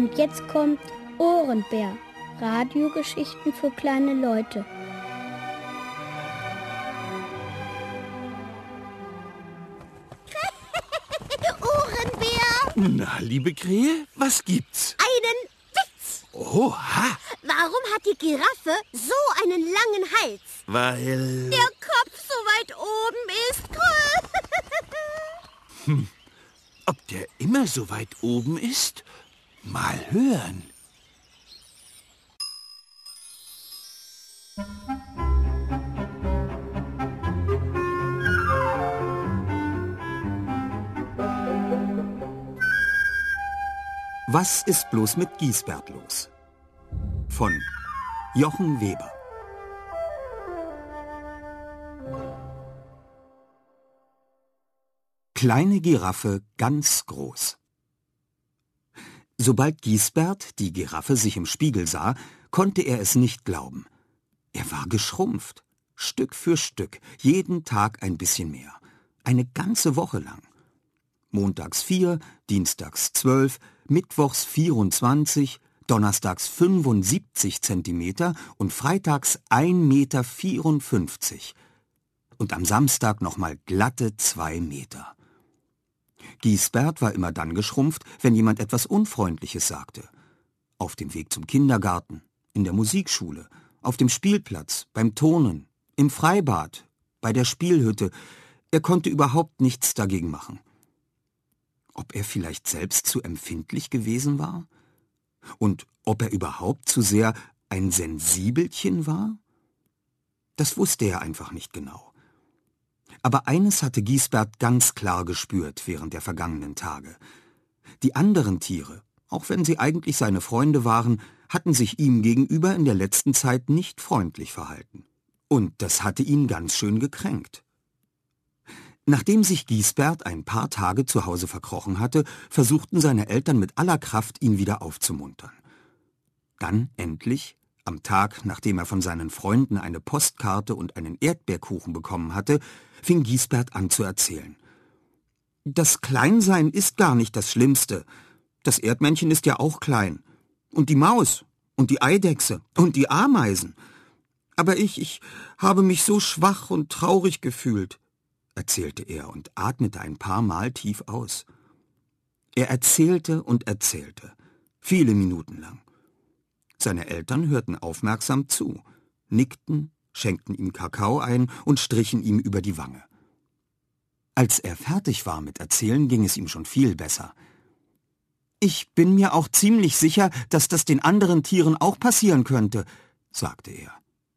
Und jetzt kommt Ohrenbär. Radiogeschichten für kleine Leute. Ohrenbär! Na, liebe Krähe, was gibt's? Einen Witz! Oha! Warum hat die Giraffe so einen langen Hals? Weil... Der Kopf so weit oben ist. Ob der immer so weit oben ist? Mal hören. Was ist bloß mit Giesbert los? Von Jochen Weber. Kleine Giraffe ganz groß. Sobald Giesbert, die Giraffe, sich im Spiegel sah, konnte er es nicht glauben. Er war geschrumpft, Stück für Stück, jeden Tag ein bisschen mehr, eine ganze Woche lang. Montags 4, dienstags 12, mittwochs 24, donnerstags 75 Zentimeter und freitags 1,54 Meter. Und am Samstag nochmal glatte 2 Meter. Giesbert war immer dann geschrumpft, wenn jemand etwas Unfreundliches sagte. Auf dem Weg zum Kindergarten, in der Musikschule, auf dem Spielplatz, beim Turnen, im Freibad, bei der Spielhütte. Er konnte überhaupt nichts dagegen machen. Ob er vielleicht selbst zu empfindlich gewesen war? Und ob er überhaupt zu sehr ein Sensibelchen war? Das wusste er einfach nicht genau. Aber eines hatte Giesbert ganz klar gespürt während der vergangenen Tage. Die anderen Tiere, auch wenn sie eigentlich seine Freunde waren, hatten sich ihm gegenüber in der letzten Zeit nicht freundlich verhalten. Und das hatte ihn ganz schön gekränkt. Nachdem sich Giesbert ein paar Tage zu Hause verkrochen hatte, versuchten seine Eltern mit aller Kraft, ihn wieder aufzumuntern. Dann endlich, am Tag, nachdem er von seinen Freunden eine Postkarte und einen Erdbeerkuchen bekommen hatte, fing Giesbert an zu erzählen. Das Kleinsein ist gar nicht das Schlimmste. Das Erdmännchen ist ja auch klein. Und die Maus und die Eidechse und die Ameisen. Aber ich habe mich so schwach und traurig gefühlt, erzählte er und atmete ein paar Mal tief aus. Er erzählte und erzählte, viele Minuten lang. Seine Eltern hörten aufmerksam zu, nickten, schenkten ihm Kakao ein und strichen ihm über die Wange. Als er fertig war mit Erzählen, ging es ihm schon viel besser. »Ich bin mir auch ziemlich sicher, dass das den anderen Tieren auch passieren könnte«, sagte er.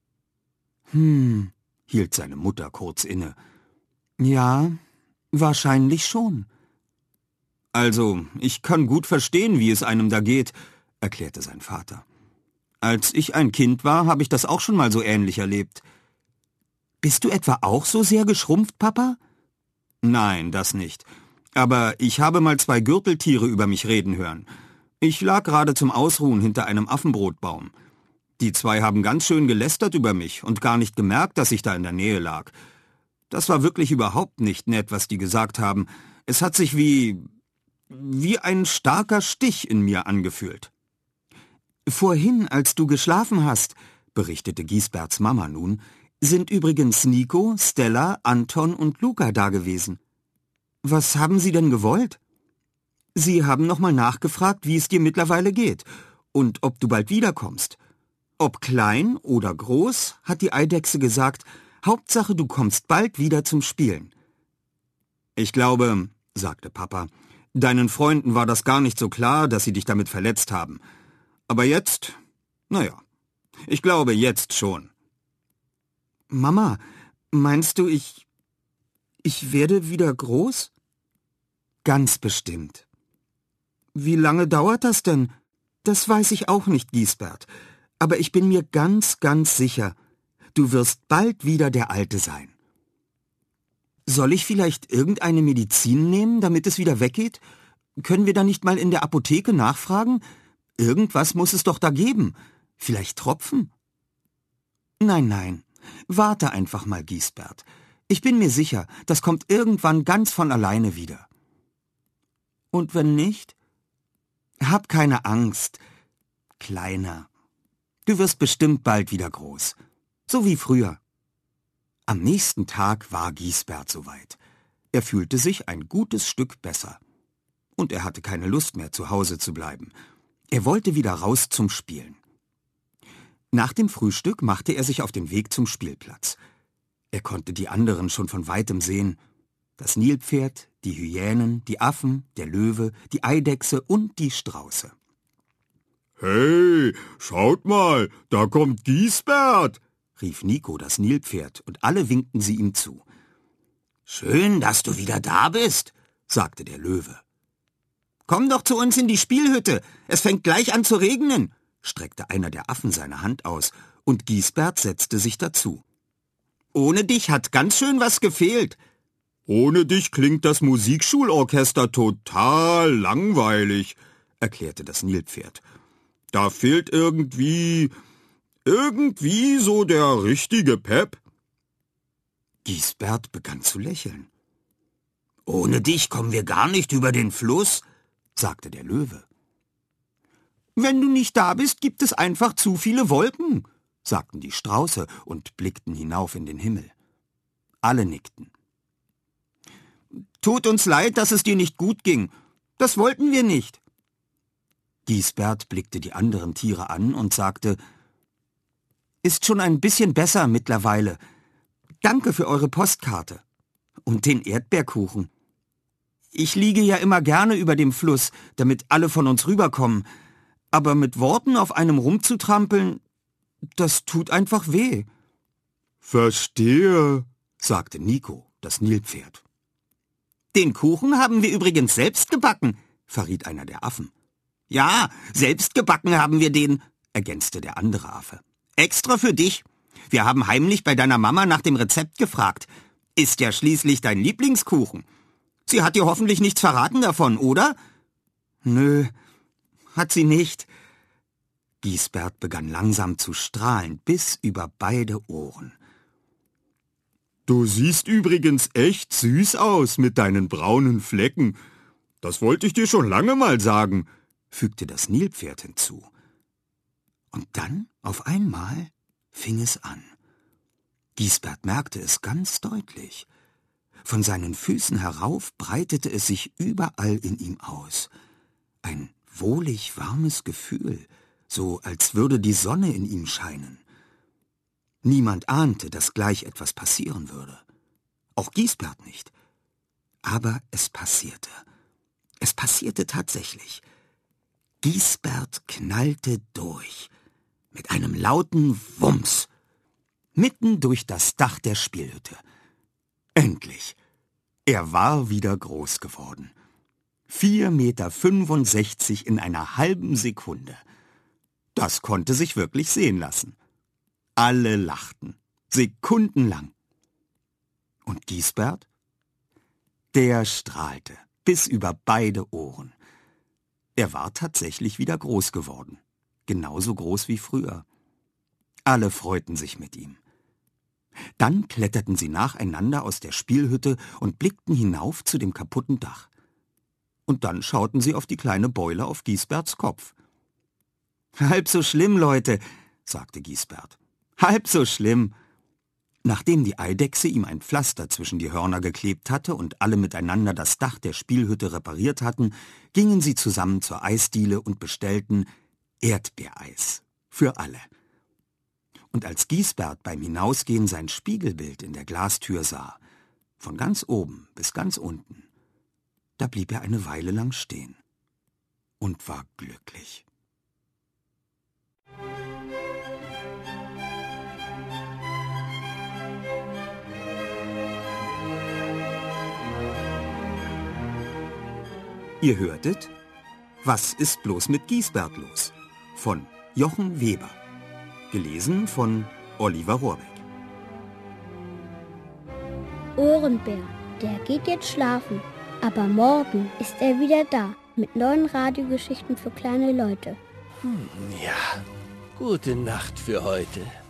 Hielt seine Mutter kurz inne. »Ja, wahrscheinlich schon.« »Also, ich kann gut verstehen, wie es einem da geht«, erklärte sein Vater. »Als ich ein Kind war, habe ich das auch schon mal so ähnlich erlebt.« »Bist du etwa auch so sehr geschrumpft, Papa?« »Nein, das nicht. Aber ich habe mal 2 Gürteltiere über mich reden hören. Ich lag gerade zum Ausruhen hinter einem Affenbrotbaum. Die 2 haben ganz schön gelästert über mich und gar nicht gemerkt, dass ich da in der Nähe lag. Das war wirklich überhaupt nicht nett, was die gesagt haben. Es hat sich wie ein starker Stich in mir angefühlt.« »Vorhin, als du geschlafen hast«, berichtete Giesberts Mama nun, »sind übrigens Nico, Stella, Anton und Luca da gewesen. Was haben sie denn gewollt?« »Sie haben nochmal nachgefragt, wie es dir mittlerweile geht und ob du bald wiederkommst. Ob klein oder groß, hat die Eidechse gesagt, Hauptsache du kommst bald wieder zum Spielen.« »Ich glaube«, sagte Papa, »deinen Freunden war das gar nicht so klar, dass sie dich damit verletzt haben. Aber jetzt, ich glaube jetzt schon.« »Mama, meinst du, ich werde wieder groß?« »Ganz bestimmt.« »Wie lange dauert das denn?« »Das weiß ich auch nicht, Giesbert. Aber ich bin mir ganz, ganz sicher, du wirst bald wieder der Alte sein.« »Soll ich vielleicht irgendeine Medizin nehmen, damit es wieder weggeht? Können wir da nicht mal in der Apotheke nachfragen? Irgendwas muss es doch da geben. Vielleicht Tropfen?« »Nein, warte einfach mal, Giesbert. Ich bin mir sicher, das kommt irgendwann ganz von alleine wieder.« »Und wenn nicht?« Hab keine Angst, Kleiner. Du wirst bestimmt bald wieder groß, so wie früher. Am nächsten Tag war Giesbert soweit. Er fühlte sich ein gutes Stück besser. Und er hatte keine Lust mehr, zu Hause zu bleiben. Er wollte wieder raus zum Spielen. Nach dem Frühstück machte er sich auf den Weg zum Spielplatz. Er konnte die anderen schon von weitem sehen. Das Nilpferd, die Hyänen, die Affen, der Löwe, die Eidechse und die Strauße. »Hey, schaut mal, da kommt Giesbert«, rief Niko, das Nilpferd, und alle winkten sie ihm zu. »Schön, dass du wieder da bist«, sagte der Löwe. »Komm doch zu uns in die Spielhütte, es fängt gleich an zu regnen«, streckte einer der Affen seine Hand aus, und Giesbert setzte sich dazu. »Ohne dich hat ganz schön was gefehlt.« »Ohne dich klingt das Musikschulorchester total langweilig«, erklärte das Nilpferd. »Da fehlt irgendwie so der richtige Pep.« Giesbert begann zu lächeln. »Ohne dich kommen wir gar nicht über den Fluss«, sagte der Löwe. »Wenn du nicht da bist, gibt es einfach zu viele Wolken«, sagten die Strauße und blickten hinauf in den Himmel. Alle nickten. »Tut uns leid, dass es dir nicht gut ging. Das wollten wir nicht.« Giesbert blickte die anderen Tiere an und sagte, »Ist schon ein bisschen besser mittlerweile. Danke für eure Postkarte. Und den Erdbeerkuchen. Ich liege ja immer gerne über dem Fluss, damit alle von uns rüberkommen. Aber mit Worten auf einem rumzutrampeln, das tut einfach weh.« »Verstehe«, sagte Niko, das Nilpferd. »Den Kuchen haben wir übrigens selbst gebacken«, verriet einer der Affen. »Ja, selbst gebacken haben wir den«, ergänzte der andere Affe. »Extra für dich. Wir haben heimlich bei deiner Mama nach dem Rezept gefragt. Ist ja schließlich dein Lieblingskuchen. Sie hat dir hoffentlich nichts verraten davon, oder?« »Nö, hat sie nicht.« Giesbert begann langsam zu strahlen, bis über beide Ohren. »Du siehst übrigens echt süß aus mit deinen braunen Flecken. Das wollte ich dir schon lange mal sagen«, fügte das Nilpferd hinzu. Und dann, auf einmal, fing es an. Giesbert merkte es ganz deutlich. Von seinen Füßen herauf breitete es sich überall in ihm aus. Ein wohlig warmes Gefühl, so als würde die Sonne in ihm scheinen. Niemand ahnte, dass gleich etwas passieren würde. Auch Giesbert nicht. Aber es passierte. Es passierte tatsächlich. Giesbert knallte durch, mit einem lauten Wumms, mitten durch das Dach der Spielhütte. Endlich! Er war wieder groß geworden. 4,65 Meter in einer halben Sekunde. Das konnte sich wirklich sehen lassen. Alle lachten, sekundenlang. Und Giesbert? Der strahlte bis über beide Ohren. Er war tatsächlich wieder groß geworden, genauso groß wie früher. Alle freuten sich mit ihm. Dann kletterten sie nacheinander aus der Spielhütte und blickten hinauf zu dem kaputten Dach. Und dann schauten sie auf die kleine Beule auf Giesberts Kopf. »Halb so schlimm, Leute«, sagte Giesbert. »Halb so schlimm.« Nachdem die Eidechse ihm ein Pflaster zwischen die Hörner geklebt hatte und alle miteinander das Dach der Spielhütte repariert hatten, gingen sie zusammen zur Eisdiele und bestellten Erdbeereis für alle. Und als Giesbert beim Hinausgehen sein Spiegelbild in der Glastür sah, von ganz oben bis ganz unten, da blieb er eine Weile lang stehen und war glücklich. Ihr hörtet »Was ist bloß mit Giesbert los?« von Jochen Weber. Gelesen von Oliver Rohrbeck. Ohrenbär, der geht jetzt schlafen. Aber morgen ist er wieder da mit neuen Radiogeschichten für kleine Leute. Ja, gute Nacht für heute.